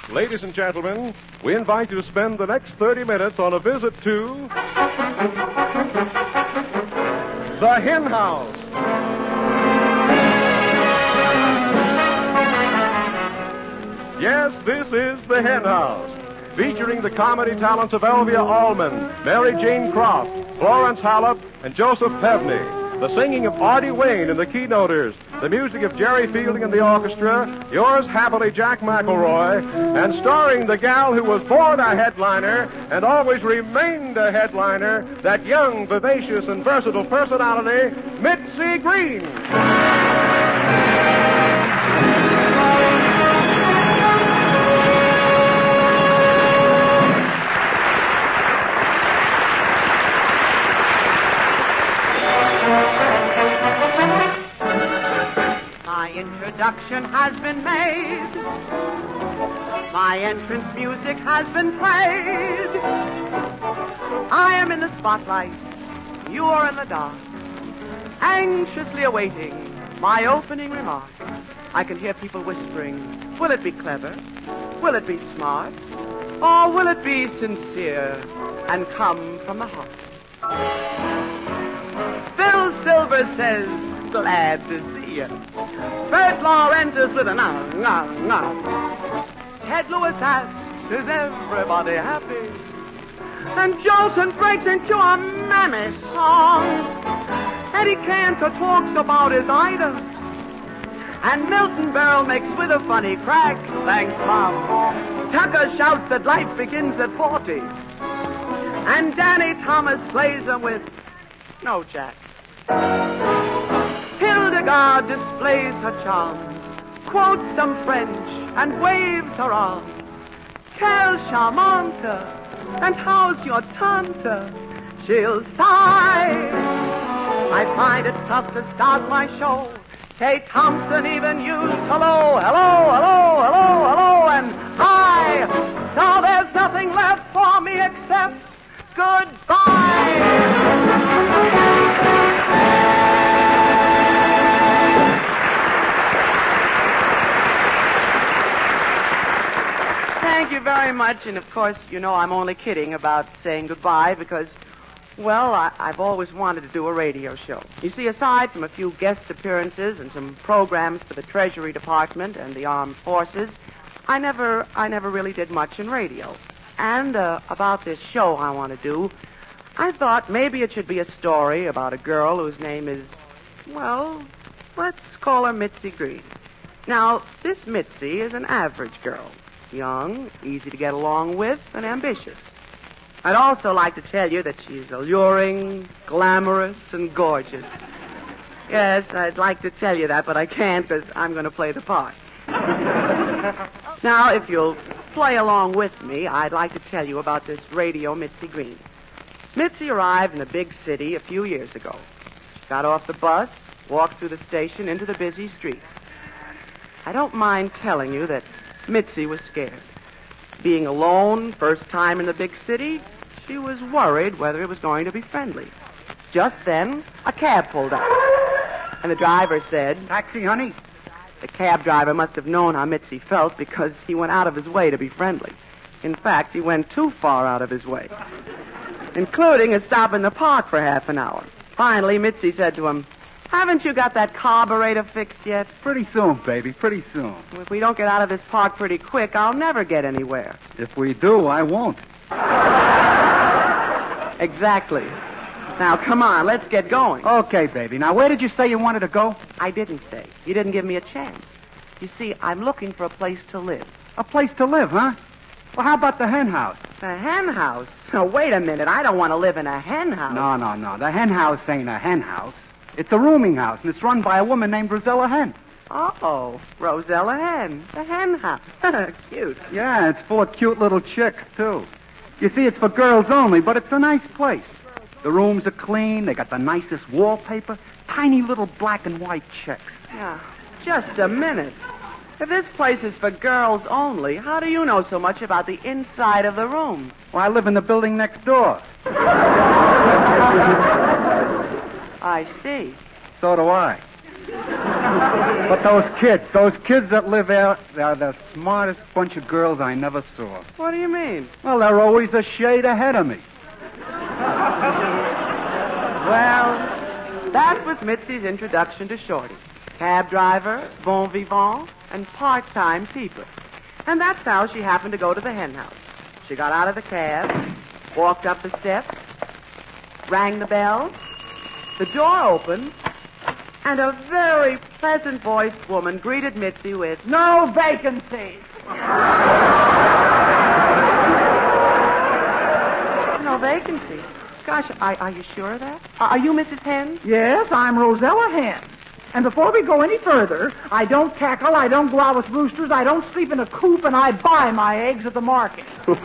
Ladies and gentlemen, we invite you to spend the next 30 minutes on a visit to the Hen House. Yes, this is the Hen House, featuring the comedy talents of Elvia Allman, Mary Jane Croft, Florence Hallop, and Joseph Pevney. The singing of Artie Wayne and the Keynoters, the music of Jerry Fielding and the orchestra, yours happily, Jack McElroy, and starring the gal who was born a headliner and always remained a headliner, that young, vivacious, and versatile personality, Mitzi Green. Introduction has been made. My entrance music has been played. I am in the spotlight. You are in the dark, anxiously awaiting my opening remark. I can hear people whispering, will it be clever? Will it be smart? Or will it be sincere and come from the heart? Phil Silver says, glad to see you. Bert Law enters with an Ted Lewis asks, is everybody happy? And Jolson breaks into a mammy song. Eddie Cantor talks about his Ida. And Milton Berle makes with a funny crack, thanks, Mom. Tucker shouts that life begins at 40. And Danny Thomas slays them with, no, Jack. Hildegard displays her charms, quotes some French, and waves her arms. Quelle charmante, and how's your tante? She'll sigh. I find it tough to start my show. Kate Thompson even used hello, hello, hello, hello, hello, and hi. So there's nothing left for me except goodbye. Thank you very much, and of course, you know I'm only kidding about saying goodbye because, well, I've always wanted to do a radio show. You see, aside from a few guest appearances and some programs for the Treasury Department and the Armed Forces, I never really did much in radio. And about this show I want to do, I thought maybe it should be a story about a girl whose name is, well, let's call her Mitzi Green. Now, this Mitzi is an average girl. Young, easy to get along with, and ambitious. I'd also like to tell you that she's alluring, glamorous, and gorgeous. Yes, I'd like to tell you that, but I can't because I'm going to play the part. Now, if you'll play along with me, I'd like to tell you about this radio Mitzi Green. Mitzi arrived in the big city a few years ago. She got off the bus, walked through the station into the busy street. I don't mind telling you that Mitzi was scared. Being alone, first time in the big city, she was worried whether it was going to be friendly. Just then, a cab pulled up. And the driver said, "Taxi, honey." The cab driver must have known how Mitzi felt because he went out of his way to be friendly. In fact, he went too far out of his way, including a stop in the park for half an hour. Finally, Mitzi said to him, haven't you got that carburetor fixed yet? Pretty soon, baby, pretty soon. If we don't get out of this park pretty quick, I'll never get anywhere. If we do, I won't. Exactly. Now, come on, let's get going. Okay, baby. Now, where did you say you wanted to go? I didn't say. You didn't give me a chance. You see, I'm looking for a place to live. A place to live, huh? Well, how about the hen house? The hen house? Oh, wait a minute. I don't want to live in a hen house. No. The hen house ain't a hen house. It's a rooming house, and it's run by a woman named Rosella Hen. Oh, Rosella Hen. The hen house. Cute. Yeah, it's full of cute little chicks, too. You see, it's for girls only, but it's a nice place. The rooms are clean. They got the nicest wallpaper. Tiny little black and white chicks. Yeah, just a minute. If this place is for girls only, how do you know so much about the inside of the room? Well, I live in the building next door. I see. So do I. But those kids that live there, they're the smartest bunch of girls I never saw. What do you mean? Well, they're always a shade ahead of me. Well, that was Mitzi's introduction to Shorty. Cab driver, bon vivant, and part-time keeper. And that's how she happened to go to the hen house. She got out of the cab, walked up the steps, rang the bell, the door opened, and a very pleasant-voiced woman greeted Mitzi with, "No vacancies." No vacancies? Gosh, are you sure of that? Are you Mrs. Hen? Yes, I'm Rosella Hen. And before we go any further, I don't cackle, I don't go out with roosters, I don't sleep in a coop, and I buy my eggs at the market.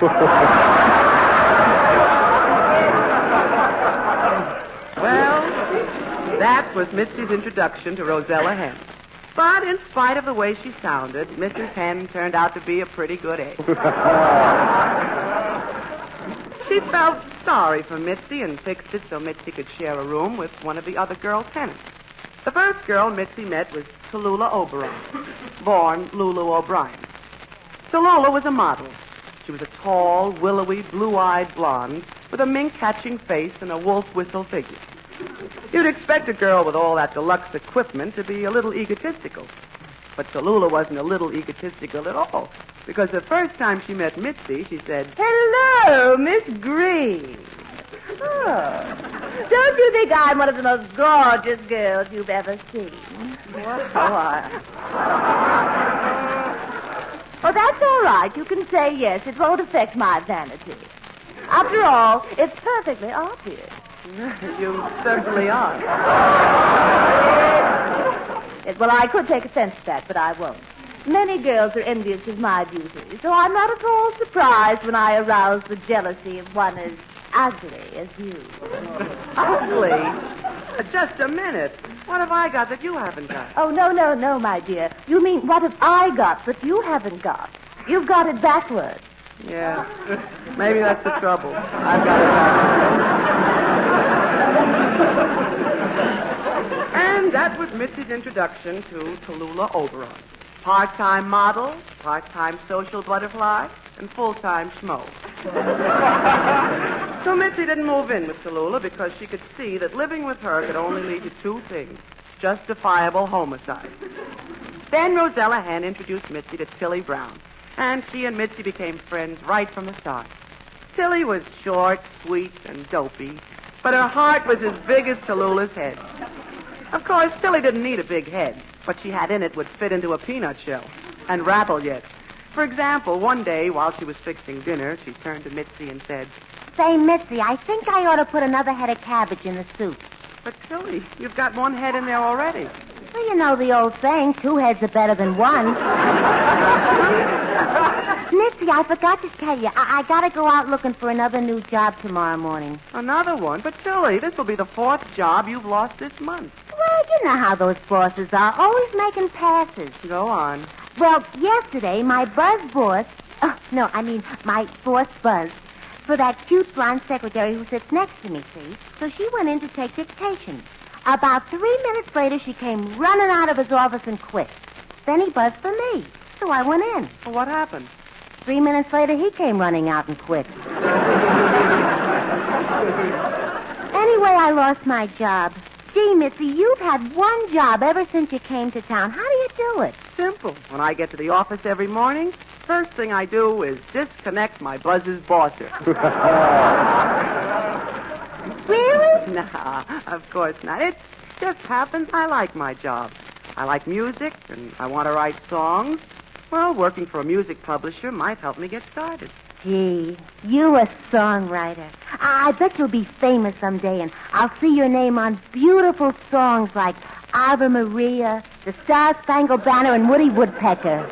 Well, that was Mitzi's introduction to Rosella Hen. But in spite of the way she sounded, Mrs. Hen turned out to be a pretty good egg. She felt sorry for Mitzi and fixed it so Mitzi could share a room with one of the other girl tenants. The first girl Mitzi met was Tallulah Oberon, born Lulu O'Brien. Tallulah was a model. She was a tall, willowy, blue-eyed blonde with a mink-catching face and a wolf whistle figure. You'd expect a girl with all that deluxe equipment to be a little egotistical. But Tallulah wasn't a little egotistical at all, because the first time she met Mitzi, she said, "Hello, Miss Green. Oh, don't you think I'm one of the most gorgeous girls you've ever seen?" "Why?" Oh, that's all right. You can say yes. It won't affect my vanity. After all, it's perfectly obvious. You certainly are. Yes, well, I could take offense to that, but I won't. Many girls are envious of my beauty, so I'm not at all surprised when I arouse the jealousy of one as ugly as you. Ugly? Just a minute. What have I got that you haven't got? Oh, no, my dear. You mean, what have I got that you haven't got? You've got it backwards. Yeah. Maybe that's the trouble. I've got it backwards. And that was Mitzi's introduction to Tallulah Oberon. Part-time model, part-time social butterfly, and full-time schmo. So Mitzi didn't move in with Tallulah because she could see that living with her could only lead to two things: justifiable homicide. Then Rosella Hen introduced Mitzi to Tilly Brown, and she and Mitzi became friends right from the start. Tilly was short, sweet, and dopey, but her heart was as big as Tallulah's head. Of course, Tilly didn't need a big head. What she had in it would fit into a peanut shell and rattle yet. For example, one day while she was fixing dinner, she turned to Mitzi and said, "Say, Mitzi, I think I ought to put another head of cabbage in the soup." "But Tilly, you've got one head in there already." Well, you know the old saying, 2 heads are better than one. Mitzi, I forgot to tell you, I got to go out looking for another new job tomorrow morning. Another one? But Tilly, this will be the 4th job you've lost this month. Well, you know how those bosses are, always making passes. Go on. Well, yesterday, my my boss buzzed for that cute blonde secretary who sits next to me, see? So she went in to take dictation. About 3 minutes later, she came running out of his office and quit. Then he buzzed for me, so I went in. Well, what happened? 3 minutes later, he came running out and quit. Anyway, I lost my job. Gee, Mitzi, you've had one job ever since you came to town. How do you do it? Simple. When I get to the office every morning, first thing I do is disconnect my buzz's bosser. Really? Nah, of course not. It just happens I like my job. I like music, and I want to write songs. Well, working for a music publisher might help me get started. Gee, you a songwriter. I bet you'll be famous someday, and I'll see your name on beautiful songs like Ave Maria, The Star-Spangled Banner, and Woody Woodpecker.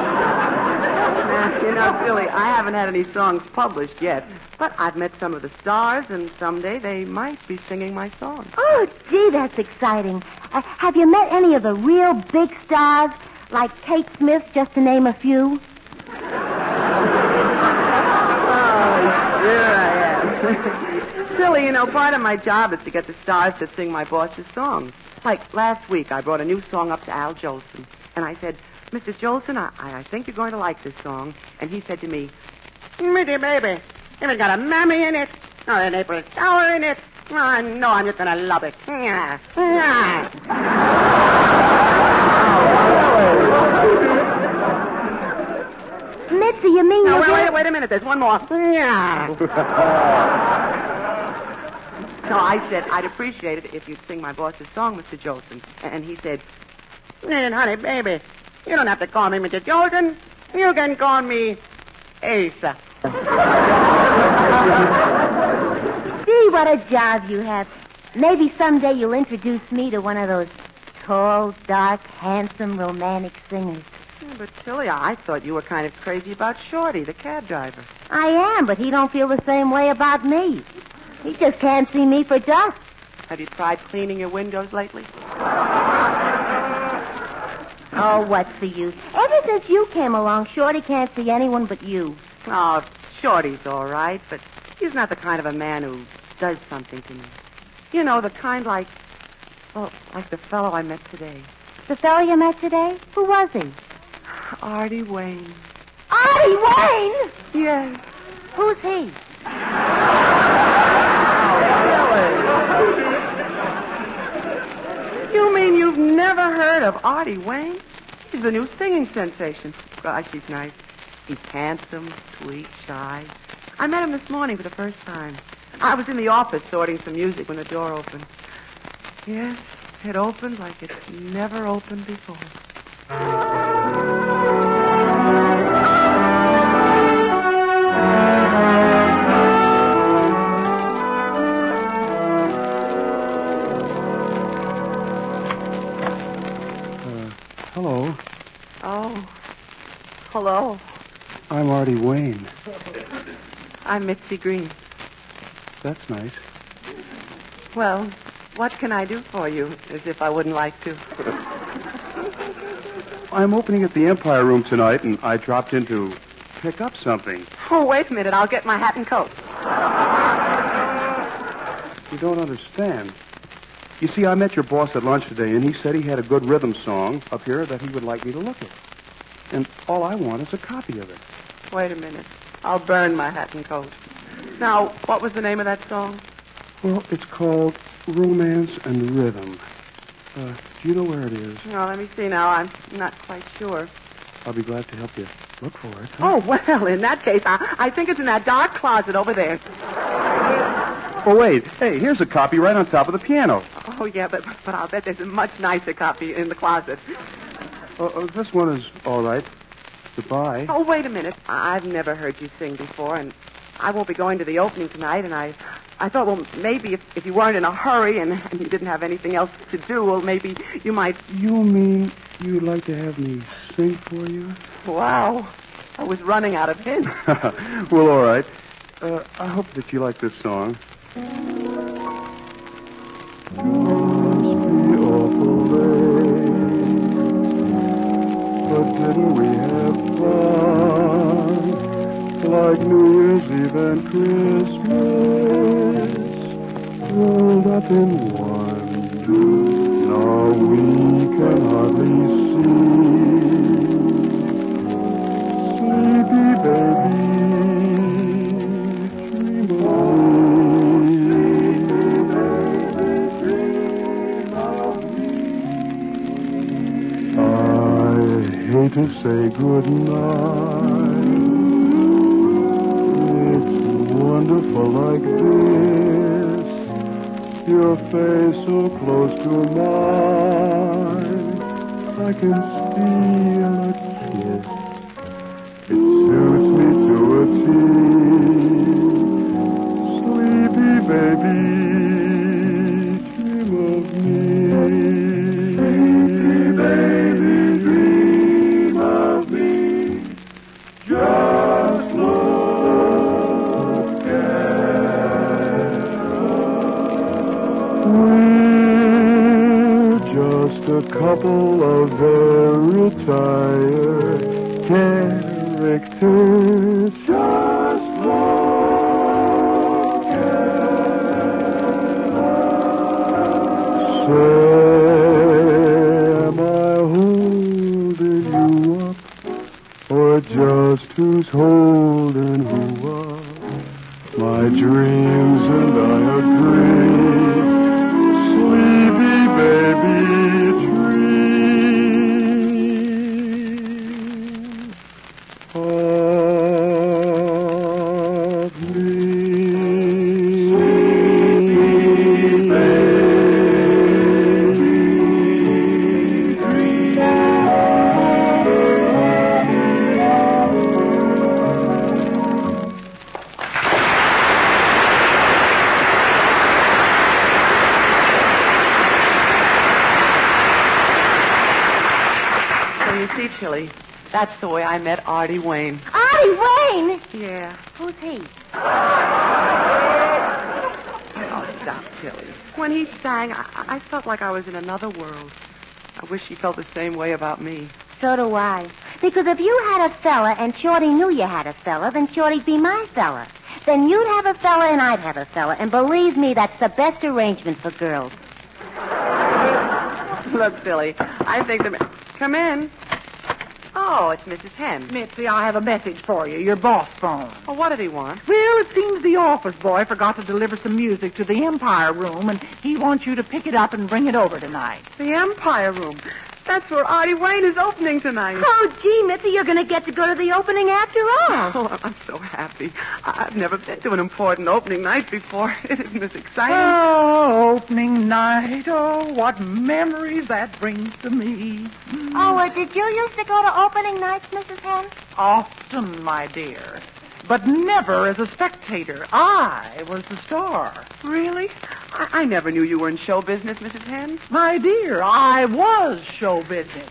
You know, Billy, I haven't had any songs published yet, but I've met some of the stars, and someday they might be singing my songs. Oh, gee, that's exciting. Have you met any of the real big stars, like Kate Smith, just to name a few? Here I am. silly, part of my job is to get the stars to sing my boss's songs. Like last week, I brought a new song up to Al Jolson. And I said, Mr. Jolson, I think you're going to like this song. And he said to me, "Mitty, baby, if it's got a mammy in it, or an April shower in it, I know I'm just going to love it." Yeah. Yeah. Mitzi, you mean Now, you're... wait a minute. There's one more. Yeah. So I said, I'd appreciate it if you'd sing my boss's song, Mr. Jolson. And he said, "Honey, baby, you don't have to call me Mr. Jolson. You can call me Asa." See what a job you have. Maybe someday you'll introduce me to one of those tall, dark, handsome, romantic singers. Yeah, but, Tilly, I thought you were kind of crazy about Shorty, the cab driver. I am, but he don't feel the same way about me. He just can't see me for dust. Have you tried cleaning your windows lately? Oh, what's the use? Ever since you came along, Shorty can't see anyone but you. Oh, Shorty's all right, but he's not the kind of a man who does something to me. You know, the kind like the fellow I met today. The fellow you met today? Who was he? Artie Wayne. Artie Wayne? Yes. Who's he? You mean you've never heard of Artie Wayne? He's the new singing sensation. Gosh, he's nice. He's handsome, sweet, shy. I met him this morning for the first time. I was in the office sorting some music when the door opened. Yes, it opened like it's never opened before. Hello. Oh, hello. I'm Artie Wayne. I'm Mitzi Green. That's nice. Well, what can I do for you, as if I wouldn't like to? I'm opening at the Empire Room tonight, and I dropped in to pick up something. Oh, wait a minute. I'll get my hat and coat. You don't understand. You see, I met your boss at lunch today, and he said he had a good rhythm song up here that he would like me to look at. And all I want is a copy of it. Wait a minute. I'll burn my hat and coat. Now, what was the name of that song? Well, it's called Romance and Rhythm. Do you know where it is? Oh, let me see now. I'm not quite sure. I'll be glad to help you look for it. Huh? Oh, well, in that case, I think it's in that dark closet over there. Oh, wait. Hey, here's a copy right on top of the piano. Oh, yeah, but I'll bet there's a much nicer copy in the closet. This one is all right. Goodbye. Oh, wait a minute. I've never heard you sing before, and I won't be going to the opening tonight, and I thought, well, maybe if you weren't in a hurry and you didn't have anything else to do, well, maybe you might... You mean you'd like to have me sing for you? Wow. I was running out of hints. Well, all right. I hope that you like this song. But didn't we have fun? Like New Year's Eve and Christmas, rolled up in one. Now we can hardly see. Sleepy baby, dream of me. I hate to say goodnight. It's wonderful like this. Your face so close to mine. I can steal a kiss. It suits me to a T. Sleepy baby, dream of me. Sleepy baby, dream of me. Just look at us. We're just a couple of very tired characters. Just look at who's holding who are my dreams, and I agree. Sleepy baby dreams of me. Sleepy baby dreams. You see, Tilly, that's the way I met Artie Wayne. Artie Wayne? Yeah. Who's he? Oh, stop, Tilly. When he sang, I felt like I was in another world. I wish he felt the same way about me. So do I. Because if you had a fella and Shorty knew you had a fella, then Shorty'd be my fella. Then you'd have a fella and I'd have a fella. And believe me, that's the best arrangement for girls. Look, Billy, I think the... Come in. Oh, it's Mrs. Hen. Mitzi, I have a message for you. Your boss phone. Oh, what did he want? Well, it seems the office boy forgot to deliver some music to the Empire Room, and he wants you to pick it up and bring it over tonight. The Empire Room. That's where Artie Wayne is opening tonight. Oh, gee, Mitzi, you're going to get to go to the opening after all. Oh, I'm so happy. I've never been to an important opening night before. Isn't this exciting? Oh, opening night. Oh, what memories that brings to me. Oh, did you used to go to opening nights, Mrs. Hen? Often, my dear. But never as a spectator. I was the star. Really? I never knew you were in show business, Mrs. Hen. My dear, I was show business.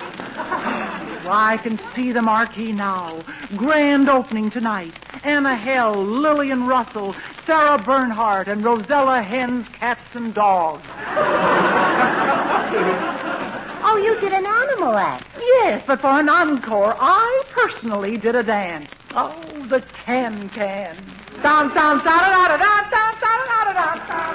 I can see the marquee now. Grand opening tonight. Anna Hell, Lillian Russell, Sarah Bernhardt, and Rosella Hen's Cats and Dogs. Oh, you did an animal act. Yes, but for an encore, I personally did a dance. Oh, the can-can. Down, down, down, down, down, down, down, down, down, down.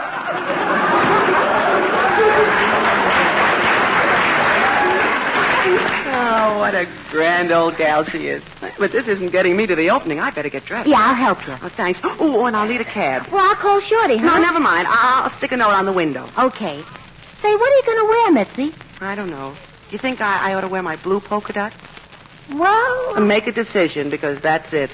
Oh, what a grand old gal she is. But this isn't getting me to the opening. I better get dressed. Yeah, I'll help you. Oh, thanks. Oh, and I'll need a cab. Well, I'll call Shorty, huh? No, never mind. I'll stick a note on the window. Okay. Say, what are you going to wear, Mitzi? I don't know. You think I ought to wear my blue polka dot? Well... Make a decision, because that's it.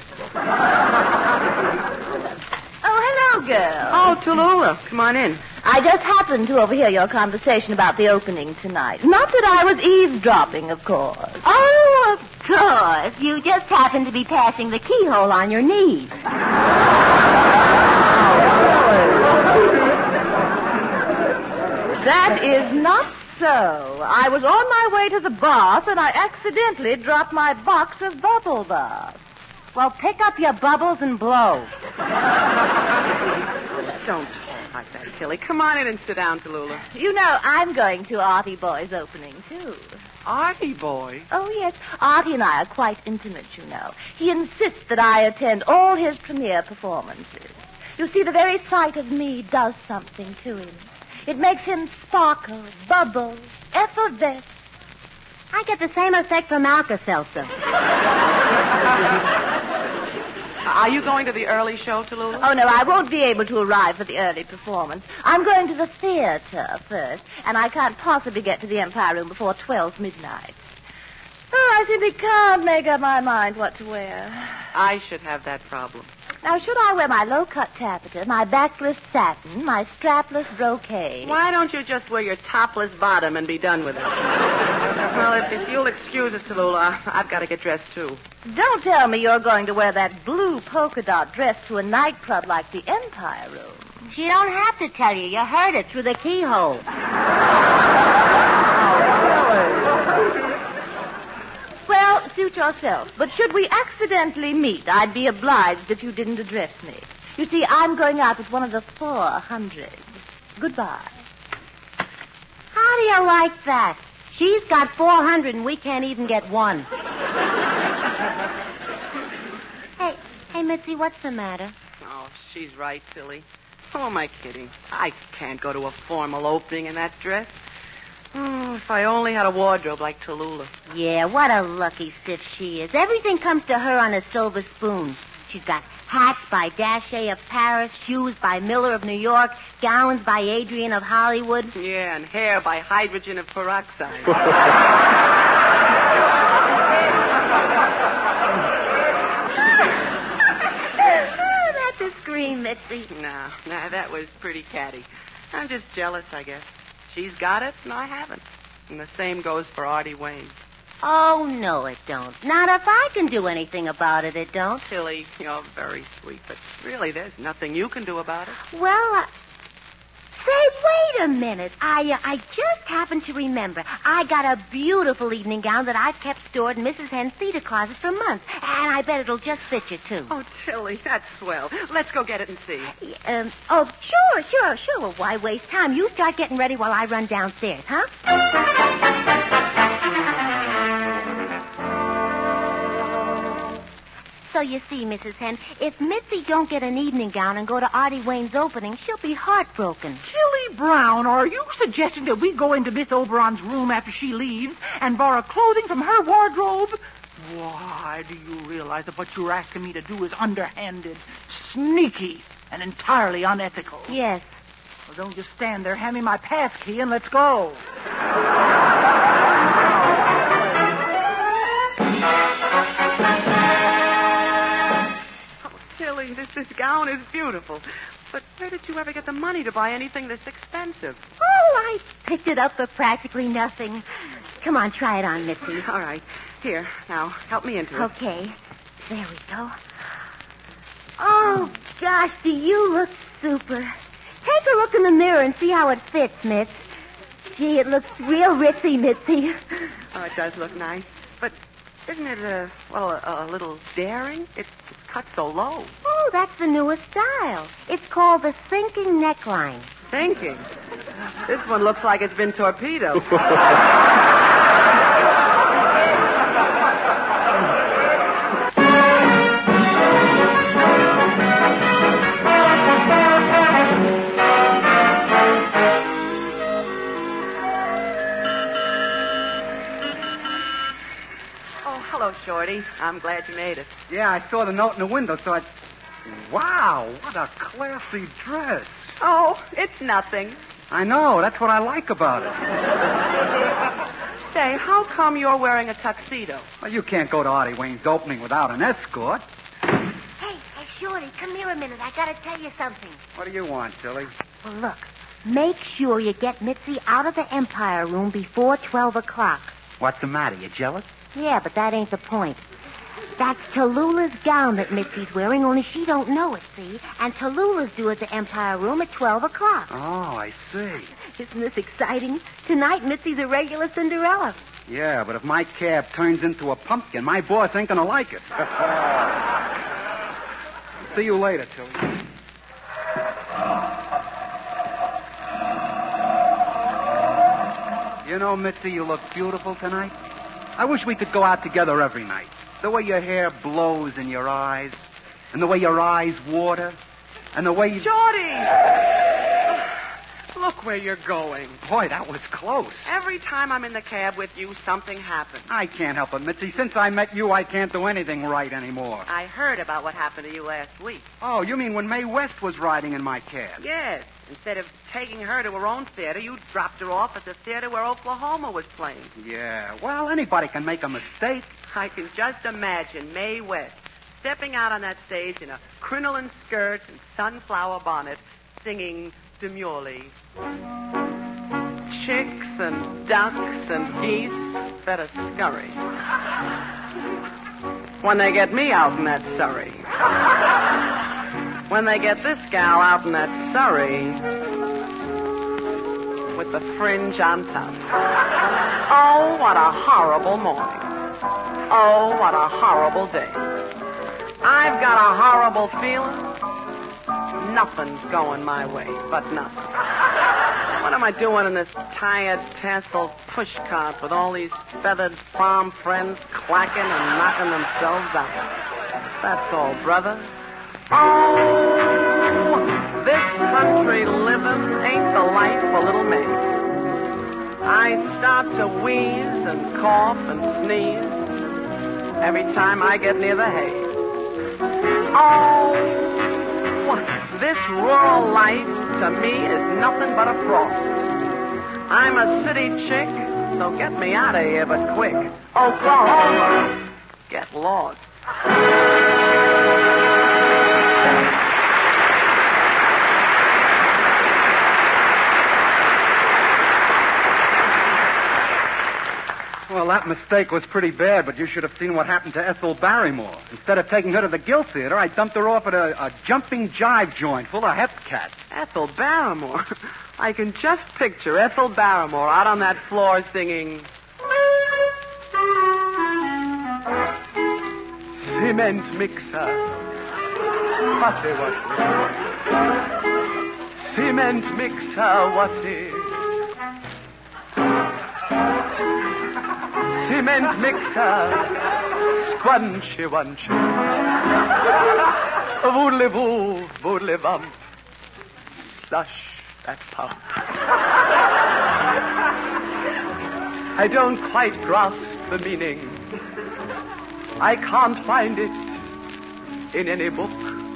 Oh, hello, girl. Oh, Tallulah. Come on in. I just happened to overhear your conversation about the opening tonight. Not that I was eavesdropping, of course. Oh, of course. You just happened to be passing the keyhole on your knees. That is not so. I was on my way to the bath, and I accidentally dropped my box of bubble bath. Well, pick up your bubbles and blow. Don't talk like that, Tilly. Come on in and sit down, Tallulah. You know, I'm going to Artie Boy's opening, too. Artie boy? Oh, yes. Artie and I are quite intimate, you know. He insists that I attend all his premiere performances. You see, the very sight of me does something to him. It makes him sparkle, bubble, effervesce. I get the same effect from Alka-Seltzer. Are you going to the early show, Tallulah? Oh, no, I won't be able to arrive for the early performance. I'm going to the theater first, and I can't possibly get to the Empire Room before 12 midnight. Oh, I simply can't make up my mind what to wear. I should have that problem. Now, should I wear my low-cut taffeta, my backless satin, my strapless brocade? Why don't you just wear your topless bottom and be done with it? Well, if you'll excuse us, Tallulah, I've got to get dressed, too. Don't tell me you're going to wear that blue polka dot dress to a nightclub like the Empire Room. She don't have to tell you. You heard it through the keyhole. Well, suit yourself. But should we accidentally meet, I'd be obliged if you didn't address me. You see, I'm going out with one of the 400. Goodbye. How do you like that? She's got 400 and we can't even get one. Hey, Mitzi, what's the matter? Oh, she's right, silly. Who am I kidding? I can't go to a formal opening in that dress. If I only had a wardrobe like Tallulah. Yeah, what a lucky stiff she is. Everything comes to her on a silver spoon. She's got hats by Daché of Paris, shoes by Miller of New York, gowns by Adrian of Hollywood. Yeah, and hair by hydrogen of peroxide. Oh, that's a scream, Mitzi. Nah, that was pretty catty. I'm just jealous, I guess. She's got it, and I haven't. And the same goes for Artie Wayne. Oh, no, it don't. Not if I can do anything about it, it don't. Tilly, you're very sweet, but really, there's nothing you can do about it. Well, say, wait a minute. I just happened to remember. I got a beautiful evening gown that I've kept stored in Mrs. Hen's cedar closet for months, and I bet it'll just fit you, too. Oh, Tilly, that's swell. Let's go get it and see. Sure. Well, why waste time? You start getting ready while I run downstairs, huh? So you see, Mrs. Hen, if Mitzi don't get an evening gown and go to Artie Wayne's opening, she'll be heartbroken. Tilly Brown, are you suggesting that we go into Miss Oberon's room after she leaves and borrow clothing from her wardrobe? Why, do you realize that what you're asking me to do is underhanded, sneaky, and entirely unethical? Yes. Well, don't just stand there. Hand me my pass key and let's go. Tilly, this gown is beautiful. But where did you ever get the money to buy anything this expensive? Oh, I picked it up for practically nothing. Come on, try it on, Mitzi. All right. Here, now, help me into it. Okay. There we go. Oh, gosh, do you look super. Take a look in the mirror and see how it fits, Mitz. Gee, it looks real ritzy, Mitzi. Oh, it does look nice. But isn't it, a little daring? It's cut so low. Oh, that's the newest style. It's called the sinking neckline. Thinking. This one looks like it's been torpedoed. Hello, Shorty. I'm glad you made it. Yeah, I saw the note in the window, so I... Wow, what a classy dress. Oh, it's nothing. I know, that's what I like about it. Say, how come you're wearing a tuxedo? Well, you can't go to Artie Wayne's opening without an escort. Hey, Shorty, come here a minute. I gotta tell you something. What do you want, Tilly? Well, look, make sure you get Mitzi out of the Empire Room before 12 o'clock. What's the matter, you jealous? Yeah, but that ain't the point. That's Tallulah's gown that Mitzi's wearing, only she don't know it, see? And Tallulah's due at the Empire Room at 12 o'clock. Oh, I see. Isn't this exciting? Tonight, Mitzi's a regular Cinderella. Yeah, but if my cab turns into a pumpkin, my boss ain't gonna like it. See you later, Tilly. You know, Mitzi, you look beautiful tonight. I wish we could go out together every night. The way your hair blows in your eyes, and the way your eyes water, and the way you... Shorty! Look where you're going. Boy, that was close. Every time I'm in the cab with you, something happens. I can't help it, Mitzi. Since I met you, I can't do anything right anymore. I heard about what happened to you last week. Oh, you mean when Mae West was riding in my cab? Yes. Instead of taking her to her own theater, you dropped her off at the theater where Oklahoma was playing. Yeah, well, anybody can make a mistake. I can just imagine Mae West stepping out on that stage in a crinoline skirt and sunflower bonnet, singing demurely, "Chicks and ducks and geese better scurry when they get me out in that Surrey. When they get this gal out in that Surrey with the fringe on top. Oh, what a horrible morning. Oh, what a horrible day. I've got a horrible feeling. Nothing's going my way, but nothing. What am I doing in this tired, tasseled push cart with all these feathered farm friends clacking and knocking themselves out? That's all, brother. Oh, this country living ain't the life for little men. I start to wheeze and cough and sneeze every time I get near the hay. Oh, this rural life to me is nothing but a frost. I'm a city chick, so get me out of here, but quick. Oklahoma, get lost. Well, that mistake was pretty bad, but you should have seen what happened to Ethel Barrymore. Instead of taking her to the Guild Theater, I dumped her off at a jumping jive joint full of hep cats. Ethel Barrymore? I can just picture Ethel Barrymore out on that floor singing... Cement mixer. What Cement mixer, what Cement mixer, squunchy wunchy. Voodly voo, voodly bump. Slush that pump. I don't quite grasp the meaning. I can't find it in any book.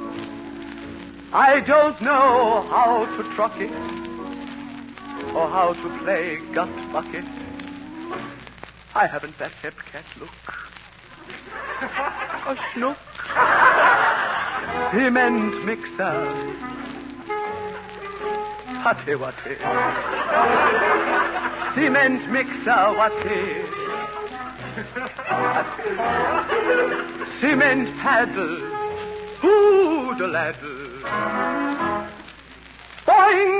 I don't know how to truck it or how to play gut bucket. I haven't that hep cat look. A schnook. Cement mixer. Hutty wutty. Cement mixer wutty. Cement paddle. Hoodle-addle. Boing!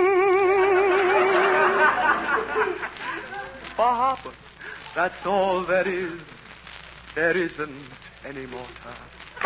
Bob. That's all there is. There isn't any mortar.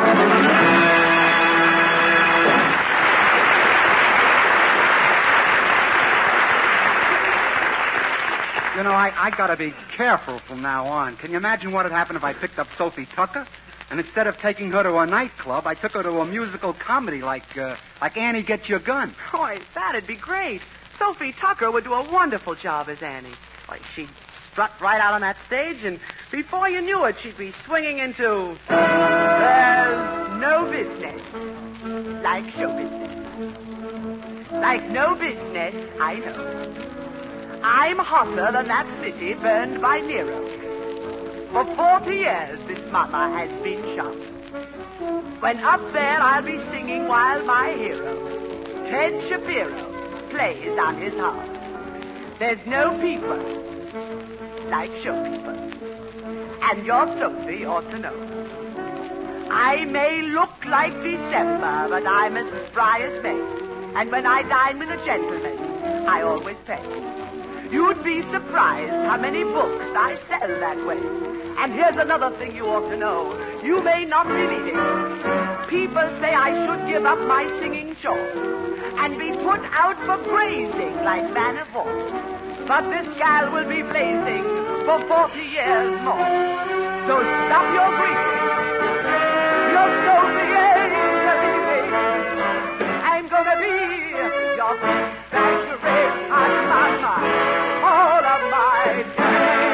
You know, I gotta be careful from now on. Can you imagine what would happen if I picked up Sophie Tucker? And instead of taking her to a nightclub, I took her to a musical comedy like Annie Get Your Gun. Boy, that'd be great. Sophie Tucker would do a wonderful job as Annie. Like, she'd strut right out on that stage, and before you knew it, she'd be swinging into... There's no business like show business. Like no business, I know. I'm hotter than that city burned by Nero. For 40 years, this mama has been shot. When up there, I'll be singing while my hero, Ted Shapiro, plays on his harp. There's no people like show people. And your Sophie ought to know. I may look like December, but I'm as spry as May. And when I dine with a gentleman, I always pay. You'd be surprised how many books I sell that way. And here's another thing you ought to know. You may not believe it. People say I should give up my singing chore and be put out for grazing like man of war. But this gal will be blazing for 40 years more. So stop your grieving. Your Sophie ain't believing. I'm gonna be your factory on my mind. All of my time.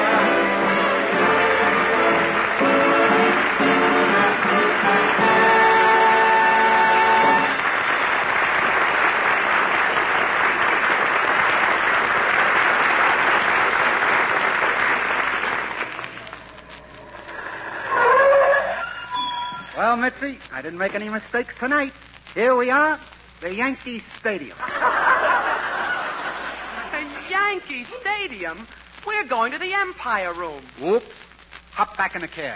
Well, Mitzi, I didn't make any mistakes tonight. Here we are, the Yankee Stadium. The Yankee Stadium? We're going to the Empire Room. Whoops. Hop back in the cab.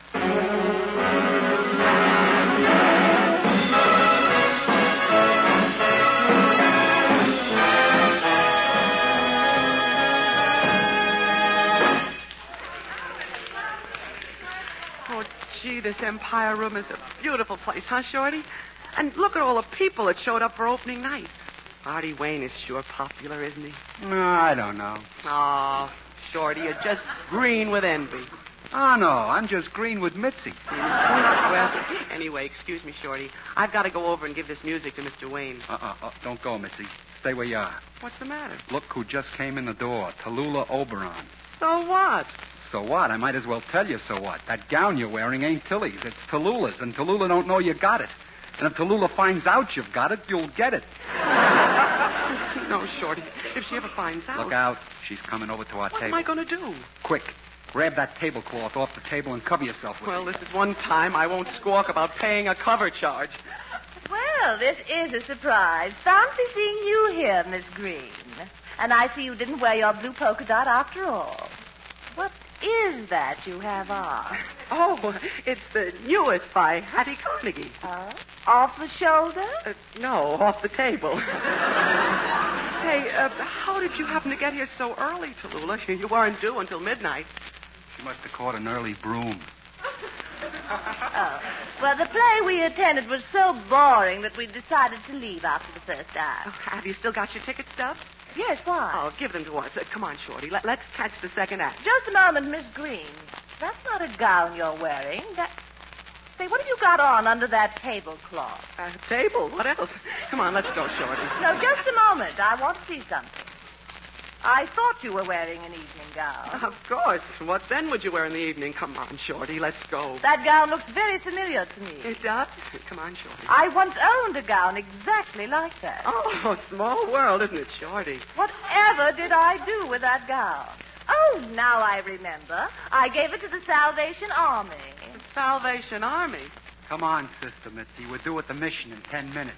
Oh, gee, this Empire Room is a beautiful place, huh, Shorty? And look at all the people that showed up for opening night. Artie Wayne is sure popular, isn't he? No, I don't know. Oh, Shorty, you're just green with envy. Oh, no, I'm just green with Mitzi. Well, anyway, excuse me, Shorty. I've got to go over and give this music to Mr. Wayne. Don't go, Mitzi. stay where you are. What's the matter? Look who just came in the door. Tallulah Oberon. So what? So what? I might as well tell you so what. That gown you're wearing ain't Tillie's. It's Tallulah's, and Tallulah don't know you got it. And if Tallulah finds out you've got it, you'll get it. No, Shorty. If she ever finds out... Look out. She's coming over to our What table. am I going to do? Quick. Grab that tablecloth off the table and cover yourself with Well, it. this is one time I won't squawk about paying a cover charge. Well, this is a surprise. Fancy seeing you here, Miss Green. And I see you didn't wear your blue polka dot after all. What is that you have on? Oh, it's the newest by Hattie Carnegie. Off the shoulder? No, off the table. Hey, how did you happen to get here so early, Tallulah? You weren't due until midnight. She must have caught an early broom. Oh. Well, the play we attended was so boring that we decided to leave after the first act. Oh, have you still got your ticket stubs? Yes, why? Oh, give them to us. Come on, Shorty. Let's catch the second act. Just a moment, Miss Green. That's not a gown you're wearing. Say, what have you got on under that tablecloth? Table? What else? Come on, let's go, Shorty. No, just a moment. I want to see something. I thought you were wearing an evening gown. Of course. What then would you wear in the evening? Come on, Shorty. Let's go. That gown looks very familiar to me. It does? Come on, Shorty. I once owned a gown exactly like that. Oh, small world, isn't it, Shorty? Whatever did I do with that gown? Oh, now I remember. I gave it to the Salvation Army. The Salvation Army? Come on, Sister Mitzi. We're due at the mission in 10 minutes.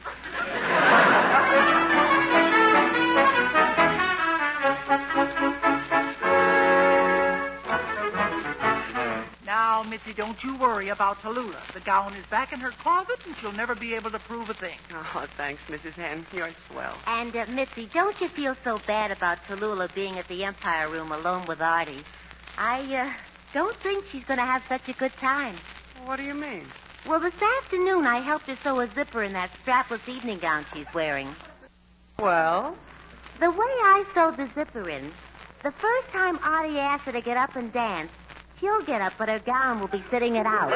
Now, Mitzi, don't you worry about Tallulah. The gown is back in her closet, and she'll never be able to prove a thing. Oh, thanks, Mrs. Hen. You're swell. And, Mitzi, don't you feel so bad about Tallulah being at the Empire Room alone with Artie? I don't think she's going to have such a good time. What do you mean? Well, this afternoon I helped her sew a zipper in that strapless evening gown she's wearing. Well? The way I sewed the zipper in, the first time Artie asks her to get up and dance, she'll get up, but her gown will be sitting it out.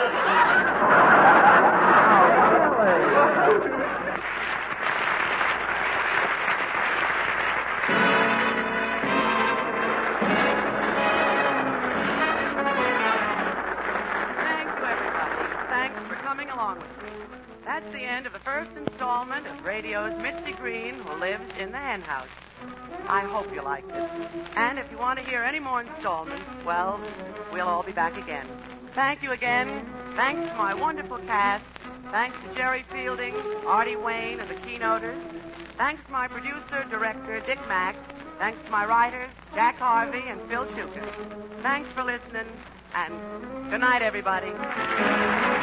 Thank you, everybody. Thanks for coming along with me. That's the end of the first installment of radio's Mitzi Green, Who Lives in the Hen House. I hope you liked it. And if you want to hear any more installments, well, we'll all be back again. Thank you again. Thanks to my wonderful cast. Thanks to Jerry Fielding, Artie Wayne, and the keynoters. Thanks to my producer, director, Dick Mack. Thanks to my writers, Jack Harvey and Phil Schuker. Thanks for listening, and good night, everybody.